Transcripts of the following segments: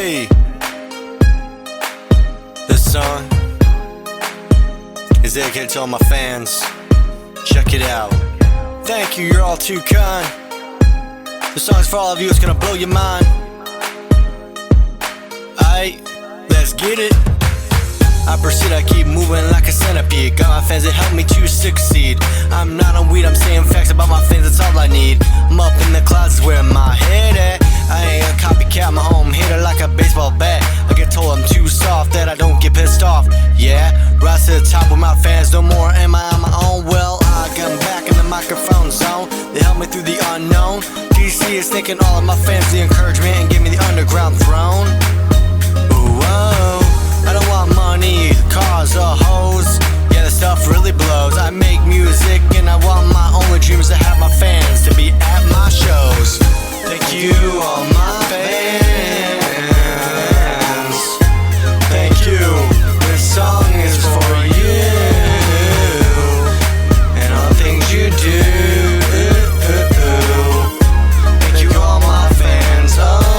Hey, this song is dedicated to all my fans. Check it out. Thank you, you're all too kind. This song's for all of you, it's gonna blow your mind. Aight, let's get it. I proceed, I keep moving like a centipede. Got my fans that help me to succeed. I'm not on weed, I'm saying facts about my fans, that's all I need. I'm up in the clouds, is where my head at. I ain't a copycat, my home hitter like a baseball bat. I get told I'm too soft, that I don't get pissed off. Yeah, rise to the top with my fans, no more am I on my own. Well, I got back in the microphone zone. They help me through the unknown. DC is thanking all of my fans the encouragement and give me the underground throne. Ooh, whoa. I don't want money, cars, or hoes. Yeah, the stuff really blows. I make music and I want my only dream is to have my fans to be at my shows. Thank you, all my fans. Thank you, this song is for you and all the things you do. Thank you, all my fans.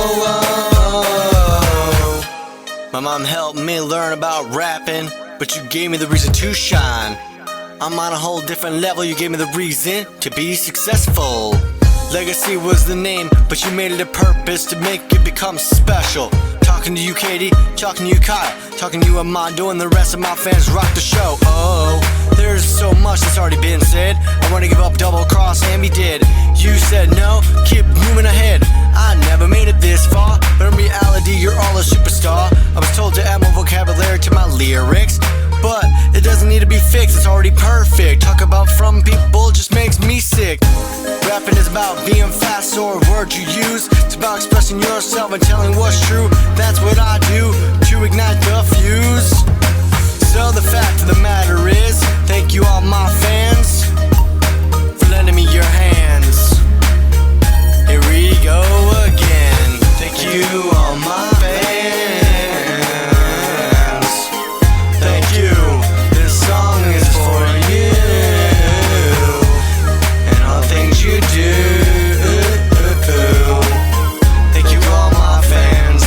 Oh. My mom helped me learn about rapping, but you gave me the reason to shine. I'm on a whole different level, you gave me the reason to be successful. Legacy was the name, but you made it a purpose to make it become special. Talking to you, Katie, talking to you, Kyle, talking to you, Armando, and the rest of my fans rock the show. Oh, there's so much that's already been said. I wanna give up, double cross, and be dead. You said no, keep moving ahead. I never made it this far, but in reality, you're all a superstar. I was told to add more vocabulary to my lyrics, but it doesn't need to be fixed, it's already perfect. Talk about from people just makes me sick. Rapping is about being fast or words you use. It's about expressing yourself and telling what's true. That's what I do to ignite the fuse. So the fact of the matter is, thank you all my fans for lending me your hands. Here we go again. Thank you all my fans. Thank you, this song is for you and all the things you do. Thank you all my fans.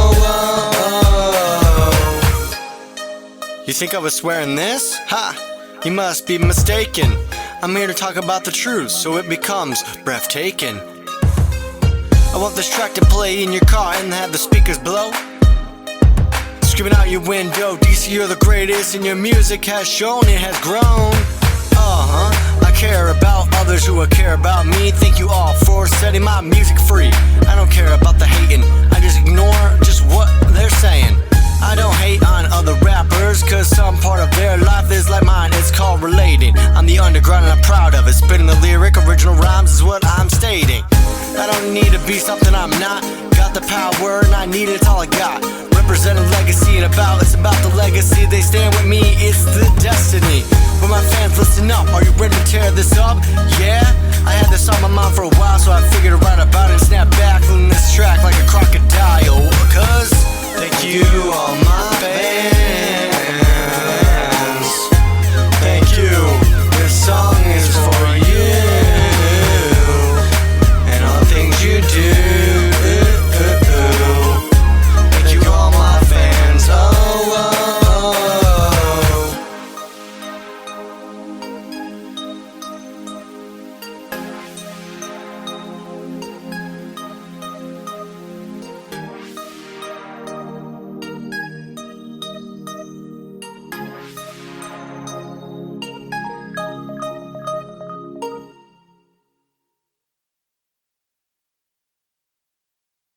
Oh. You think I was swearing this? Ha! You must be mistaken. I'm here to talk about the truth so it becomes breathtaking. I want this track to play in your car and have the speakers blow. Screaming out your window, DC, you're the greatest, and your music has shown it has grown. I care about others who care about me. Thank you all for setting my music free. I don't care about the hating, I just ignore just what they're saying. I don't hate on other rappers, cause some part of their life is like mine, it's called relating. I'm the underground and I'm proud of it. Spitting the lyric, original rhymes is what I'm stating. I don't need to be something I'm not. Got the power and I need it, it's all I got. Representing legacy and it's about the legacy. They stand with me, it's the destiny. But my fans, listen up, are you ready to tear this up? Yeah, I had this on my mind for a while, so I figured to write about it and snap back from this track like a croc